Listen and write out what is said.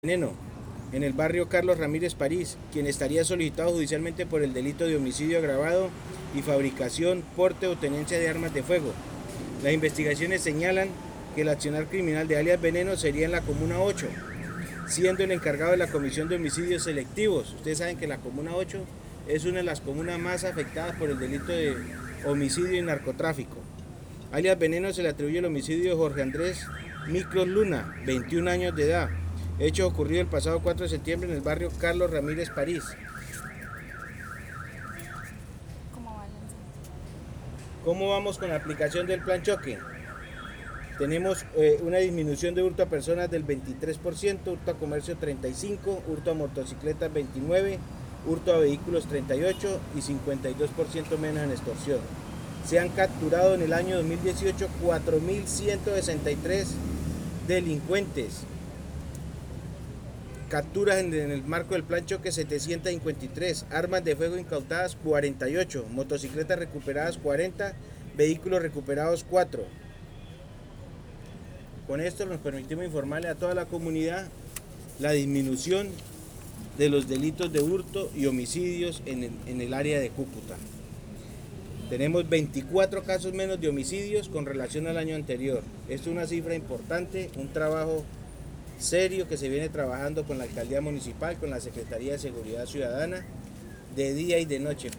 Veneno, en el barrio Carlos Ramírez París, quien estaría solicitado judicialmente por el delito de homicidio agravado y fabricación, porte o tenencia de armas de fuego. Las investigaciones señalan que el accionar criminal de alias Veneno sería en la Comuna 8, siendo el encargado de la comisión de homicidios selectivos. Ustedes saben que la Comuna 8 es una de las comunas más afectadas por el delito de homicidio y narcotráfico. Alias Veneno se le atribuye el homicidio de Jorge Andrés Micros Luna, 21 años de edad, hecho ocurrido el pasado 4 de septiembre en el barrio Carlos Ramírez París. ¿Cómo vamos con la aplicación del plan choque? Tenemos una disminución de hurto a personas del 23%, hurto a comercio 35%, hurto a motocicletas 29%, hurto a vehículos 38% y 52% menos en extorsión. Se han capturado en el año 2018 4.163 delincuentes. Capturas en el marco del plan choque 753, armas de fuego incautadas 48, motocicletas recuperadas 40, vehículos recuperados 4. Con esto nos permitimos informarle a toda la comunidad la disminución de los delitos de hurto y homicidios en el área de Cúcuta. Tenemos 24 casos menos de homicidios con relación al año anterior. Esto es una cifra importante, un trabajo serio que se viene trabajando con la Alcaldía Municipal, con la Secretaría de Seguridad Ciudadana, de día y de noche.